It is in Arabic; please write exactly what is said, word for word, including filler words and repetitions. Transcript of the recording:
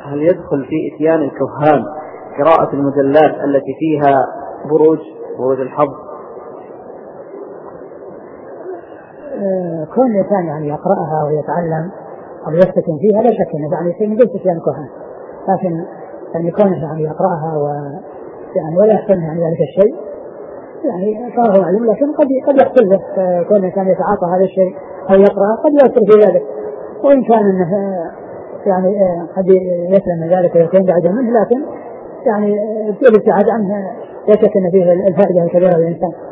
هل يدخل في إتيان الكهان قراءة المجلات التي فيها بروج بروج الحظ؟ آه كون الإنسان يعني يقرأها ويتعلم أو يستكن فيها لا شك أنه يعني شيء من جنس إتيان الكهان، لكن أن يكون يعني يقرأها و يعني ولا يحسن يعني ذلك الشيء يعني فهو معلوم، لكن قد قد يحصل له كون الإنسان يتعاطى هذا الشيء أو يقرأ قد يؤثر في ذلك، وإن كان أنه يعني قد يسلم من ذلك ويكون بعد منه، لكن يعني الابتعاد عنه لا شك أن فيه الفائدة الكبيرة للإنسان.